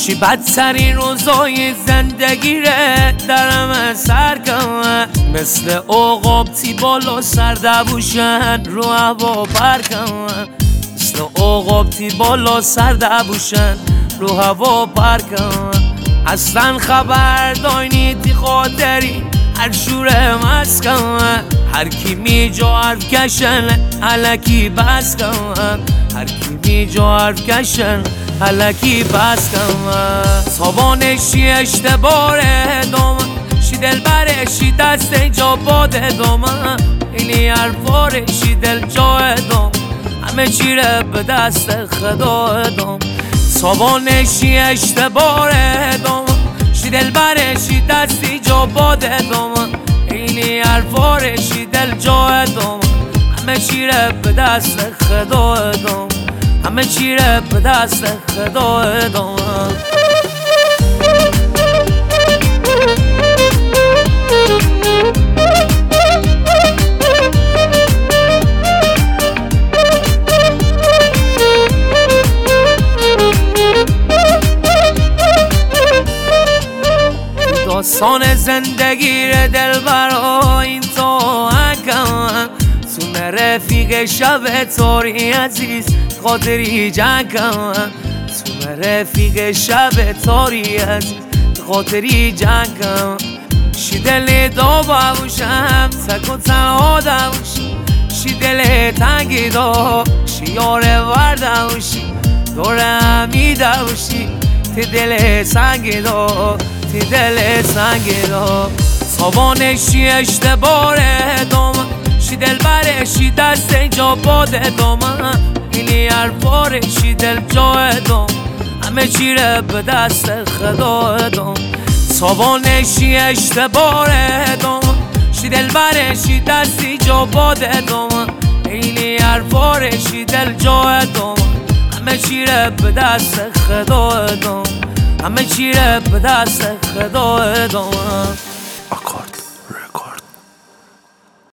چی بدترین روزای زندگی ره درم سر کنم، مثل عقابتی بالا سر دبوشن رو هوا پر کنم، مثل عقابتی بالا سر دبوشن رو هوا پر کنم. اصلا خبر داینیتی خاطری هر شوره مسکنم، هر کی می جو حرف کشن علکی بس کنم، هر کی می جو حرف کشن علکی بس کنم. صابانشی اشتباره دومن شی دل برشی دست جا باده دومن، اینی حرفارشی دل جا دوم همه چیره به دست خدا دوم. صابانشی اشتباره دومن شی دل برشی دستی جا باده دومن، اینی حرفارشی دل جا دومن همه چیره به دست خدا دوم، همه چیره به دست خدا دومن. داستان زندگی ره دل برا این تو هکم، تو رفیق شب تاری عزیز خاطری جنگم، تو رفیق شب تاری عزیز خاطری جنگم. شی دل دا باشم تک و تنها داشم، شی دل تنگی دا شی یار ورد باشی دور همی داشی، تی دل سنگی دا تی دل سنگی دا. صابانشی اشتباره دومن شی دل برشی دست جا باده دومن، اینی حرفارشی دل جا دوم همه چیره به دست خدا دوم. صابانشی اشتباره دومن شی دل برشی دستی جا باده دومن، اینی حرفارشی دل جا دوم همه چیره به دست خدا دوم، همه چیره به دست خدا دوم.